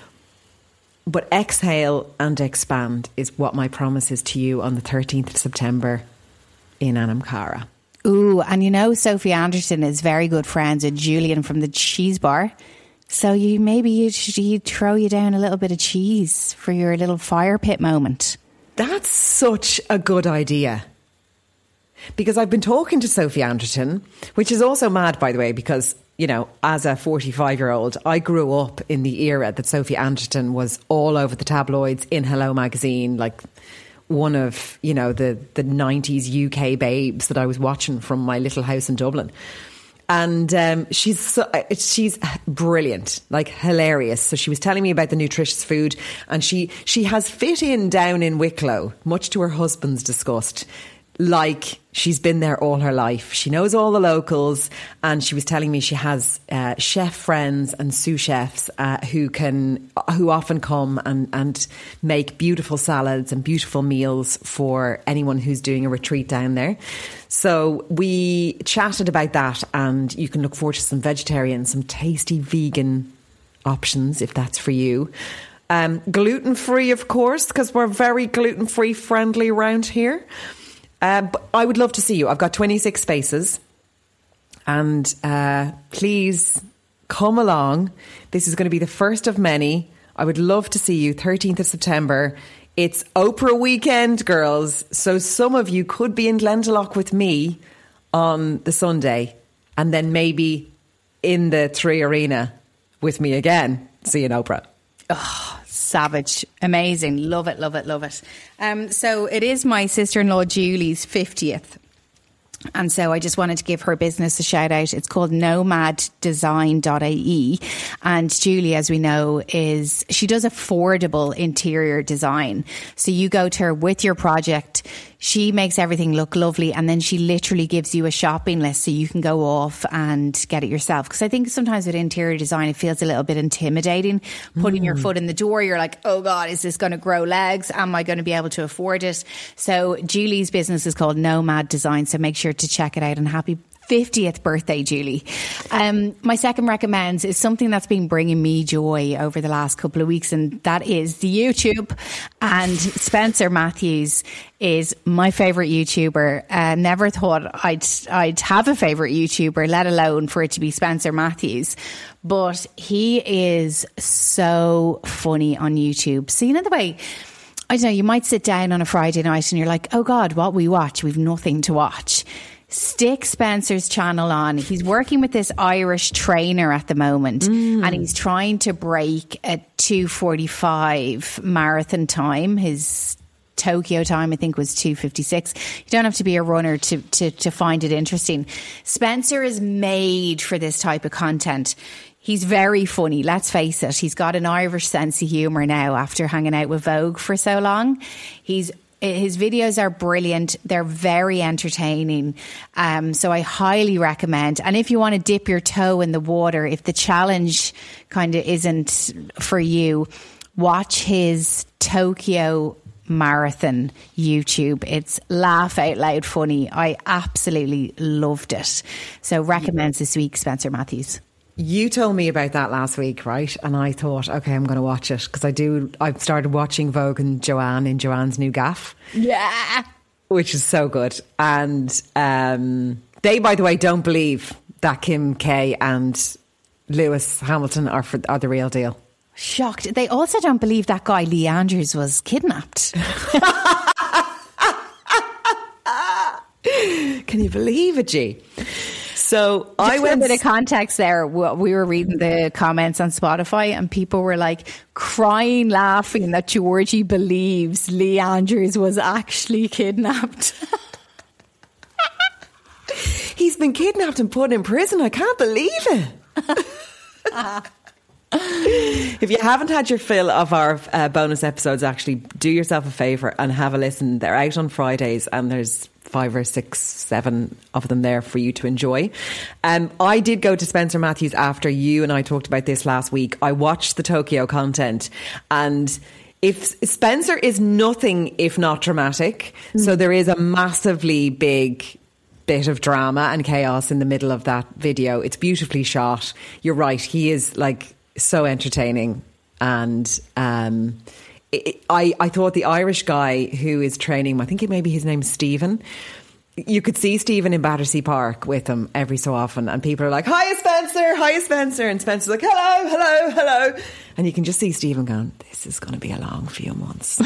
But exhale and expand is what my promise is to you on the thirteenth of September in Anamcara. Ooh, and you know, Sophie Anderson is very good friends with Julian from the Cheese Bar. So you maybe you should he'd throw you down a little bit of cheese for your little fire pit moment. That's such a good idea. Because I've been talking to Sophie Anderson, which is also mad, by the way, because, you know, as a forty-five-year-old, I grew up in the era that Sophie Anderson was all over the tabloids, in Hello magazine, like one of, you know, the, the nineties U K babes that I was watching from my little house in Dublin. And um, she's so, she's brilliant, like hilarious. So she was telling me about the nutritious food, and she, she has fit in down in Wicklow, much to her husband's disgust. Like she's been there all her life. She knows all the locals, and she was telling me she has uh, chef friends and sous chefs uh, who can, who often come and, and make beautiful salads and beautiful meals for anyone who's doing a retreat down there. So we chatted about that, and you can look forward to some vegetarian, some tasty vegan options if that's for you. Um, gluten-free, of course, because we're very gluten-free friendly around here. Uh, but I would love to see you. I've got twenty-six spaces, and uh, please come along. This is going to be the first of many. I would love to see you. thirteenth of September. It's Oprah weekend, girls. So some of you could be in Glendalough with me on the Sunday, and then maybe in the Three Arena with me again, seeing Oprah. Oh, savage. Amazing. Love it, love it, love it. Um, so it is my sister-in-law Julie's fiftieth. And so I just wanted to give her business a shout out. It's called nomad design dot I E. And Julie, as we know, is, she does affordable interior design. So you go to her with your project. She makes everything look lovely, and then she literally gives you a shopping list so you can go off and get it yourself. Because I think sometimes with interior design, it feels a little bit intimidating. Putting mm. your foot in the door, you're like, oh God, is this going to grow legs? Am I going to be able to afford it? So Julie's business is called Nomad Design. So make sure to check it out, and happy fiftieth birthday, Julie. Um, my second recommends is something that's been bringing me joy over the last couple of weeks, and that is the YouTube. And Spencer Matthews is my favourite YouTuber. Uh, never thought I'd I'd have a favourite YouTuber, let alone for it to be Spencer Matthews. But he is so funny on YouTube. So you know the way, I don't know, you might sit down on a Friday night and you're like, oh God, what we watch? We've nothing to watch. Stick Spencer's channel on. He's working with this Irish trainer at the moment, mm. and he's trying to break a two forty-five marathon time. His Tokyo time, I think, was two fifty-six. You don't have to be a runner to, to, to find it interesting. Spencer is made for this type of content. He's very funny, let's face it. He's got an Irish sense of humour now after hanging out with Vogue for so long. He's His videos are brilliant. They're very entertaining. Um, so I highly recommend. And if you want to dip your toe in the water, if the challenge kind of isn't for you, watch his Tokyo Marathon YouTube. It's laugh out loud funny. I absolutely loved it. So recommends this week, Spencer Matthews. You told me about that last week, right? And I thought, okay, I'm going to watch it, because I do. I've started watching Vogue and Joanne in Joanne's new gaff. Yeah. Which is so good. And um, they, by the way, don't believe that Kim K and Lewis Hamilton are, for, are the real deal. Shocked. They also don't believe that guy Lee Andrews was kidnapped. Can you believe it, G? So Just I went. A bit of context there. We were reading the comments on Spotify, and people were like crying, laughing that Georgie believes Lee Andrews was actually kidnapped. He's been kidnapped and put in prison. I can't believe it. If you haven't had your fill of our uh, bonus episodes, actually do yourself a favour and have a listen. They're out on Fridays and there's five or six, seven of them there for you to enjoy. Um, I did go to Spencer Matthews after you and I talked about this last week. I watched the Tokyo content, and if Spencer is nothing if not dramatic, mm. so there is a massively big bit of drama and chaos in the middle of that video. It's beautifully shot. You're right. He is like so entertaining. And um, it, I, I thought the Irish guy who is training him, I think it maybe his name's Stephen. You could see Stephen in Battersea Park with him every so often, and people are like, "Hiya, Spencer! Hiya, Spencer!" And Spencer's like, "Hello, hello, hello!" And you can just see Stephen going, "This is going to be a long few months.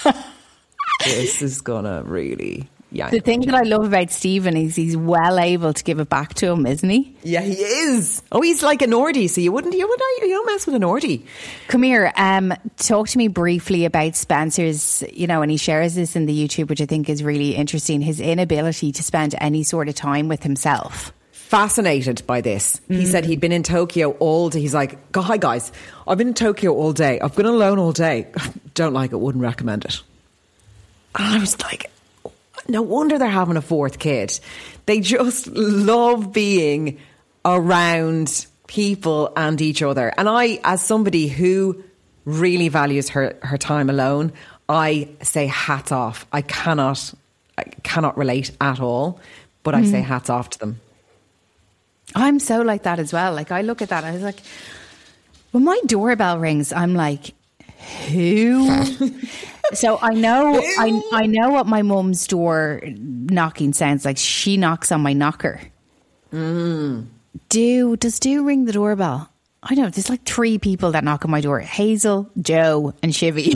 This is going to really." Yeah. The thing that I love about Stephen is he's well able to give it back to him, isn't he? Yeah, he is. Oh, he's like an Ordy, so you wouldn't, you wouldn't, you don't mess with an Ordy. Come here, um, talk to me briefly about Spencer's, you know, and he shares this in the YouTube, which I think is really interesting, his inability to spend any sort of time with himself. Fascinated by this. Mm. He said he'd been in Tokyo all day. He's like, "Hi guys, I've been in Tokyo all day. I've been alone all day. Don't like it, wouldn't recommend it." And I was like, no wonder they're having a fourth kid. They just love being around people and each other. And I, as somebody who really values her, her time alone, I say hats off. I cannot, I cannot relate at all, but I mm. say hats off to them. I'm so like that as well. Like I look at that, I was like, when my doorbell rings, I'm like, who? So I know, I I know what my mum's door knocking sounds like. She knocks on my knocker. Mm. Do does do ring the doorbell? I don't know. There's like three people that knock on my door: Hazel, Joe, and Shivy.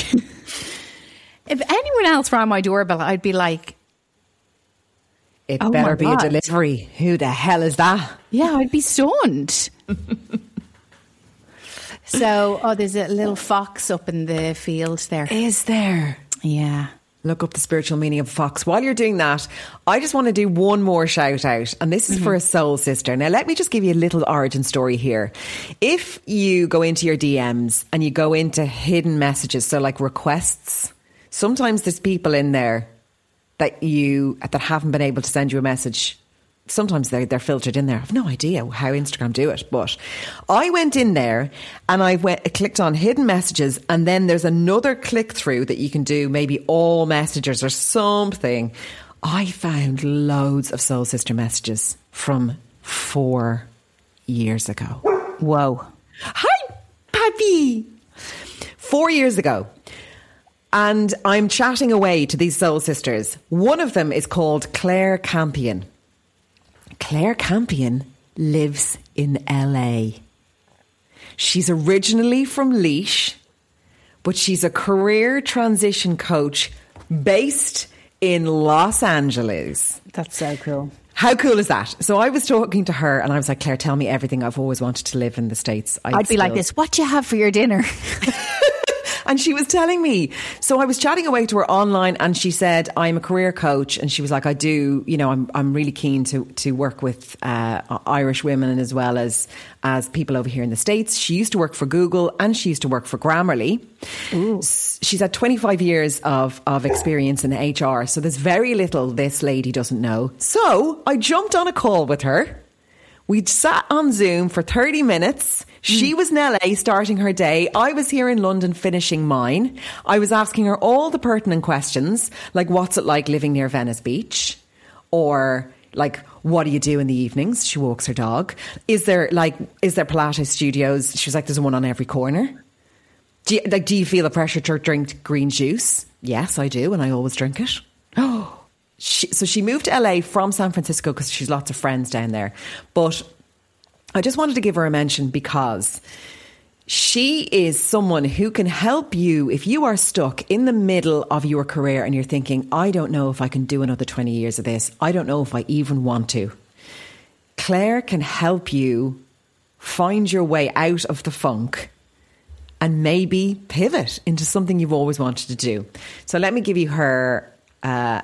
If anyone else rang my doorbell, I'd be like, "It oh better be God. a delivery. Who the hell is that?" Yeah, I'd be stunned. So, oh, there's a little fox up in the field there. Is there? Yeah. Look up the spiritual meaning of fox. While you're doing that, I just want to do one more shout out, and this is mm-hmm. for a soul sister. Now, let me just give you a little origin story here. If you go into your D Ms and you go into hidden messages, so like requests, sometimes there's people in there that you that haven't been able to send you a message. Sometimes they're, they're filtered in there. I've no idea how Instagram do it, but I went in there and I went, clicked on hidden messages, and then there's another click through that you can do, maybe all messages or something. I found loads of Soul Sister messages from four years ago. Whoa. Hi, Pappy. Four years ago. And I'm chatting away to these Soul Sisters. One of them is called Claire Campion. Claire Campion lives in L A. She's originally from Laois, but she's a career transition coach based in Los Angeles. That's so cool. How cool is that? So I was talking to her and I was like, "Claire, tell me everything. I've always wanted to live in the States." I'd, I'd be still... like this, "What do you have for your dinner?" And she was telling me. So I was chatting away to her online, and she said, "I'm a career coach." And she was like, "I do, you know, I'm I'm really keen to to work with uh, Irish women as well as as people over here in the States." She used to work for Google and she used to work for Grammarly. Ooh. She's had twenty-five years of, of experience in H R. So there's very little this lady doesn't know. So I jumped on a call with her. We'd sat on Zoom for thirty minutes. She was in L A starting her day. I was here in London finishing mine. I was asking her all the pertinent questions, like what's it like living near Venice Beach? Or like, what do you do in the evenings? She walks her dog. Is there like, is there Pilates studios? She was like, there's one on every corner. Do you, like, do you feel the pressure to drink green juice? Yes, I do, and I always drink it. Oh, she, so she moved to L A from San Francisco because she's lots of friends down there. But I just wanted to give her a mention because she is someone who can help you if you are stuck in the middle of your career and you're thinking, I don't know if I can do another twenty years of this. I don't know if I even want to. Claire can help you find your way out of the funk and maybe pivot into something you've always wanted to do. So let me give you her, uh,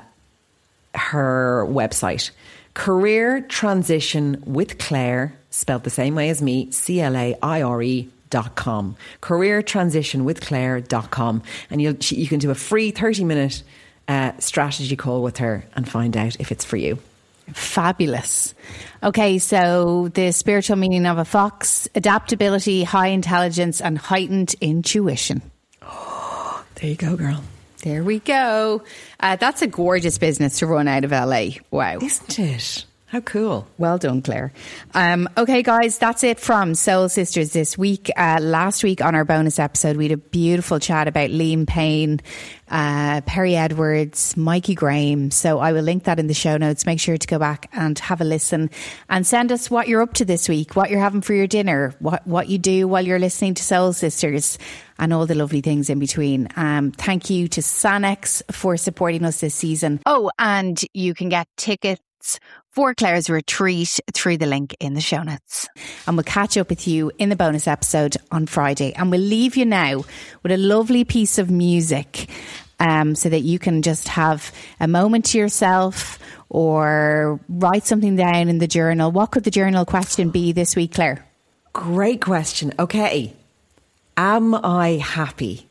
her website. Career Transition with Claire, spelled the same way as me, C L A I R E dot com. career transition with claire dot com. And you'll, you can do a free thirty minute uh, strategy call with her and find out if it's for you. Fabulous. Okay, so the spiritual meaning of a fox: adaptability, high intelligence, and heightened intuition. Oh, there you go, girl. There we go. Uh, that's a gorgeous business to run out of L A. Wow. Isn't it? How cool. Well done, Claire. Um, okay, guys, that's it from Soul Sisters this week. Uh, last week on our bonus episode, we had a beautiful chat about Liam Payne, uh, Perry Edwards, Mikey Graham. So I will link that in the show notes. Make sure to go back and have a listen and send us what you're up to this week, what you're having for your dinner, what, what you do while you're listening to Soul Sisters, and all the lovely things in between. Um, thank you to Sanex for supporting us this season. Oh, and you can get tickets for Claire's retreat through the link in the show notes. And we'll catch up with you in the bonus episode on Friday. And we'll leave you now with a lovely piece of music um, so that you can just have a moment to yourself or write something down in the journal. What could the journal question be this week, Claire? Great question. Okay. Am I happy?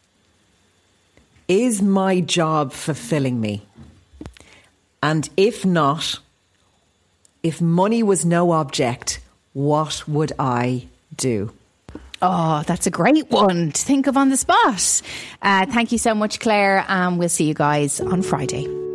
Is my job fulfilling me? And if not, if money was no object, what would I do? Oh, that's a great one to think of on the spot. Uh, thank you so much, Claire. And um, we'll see you guys on Friday.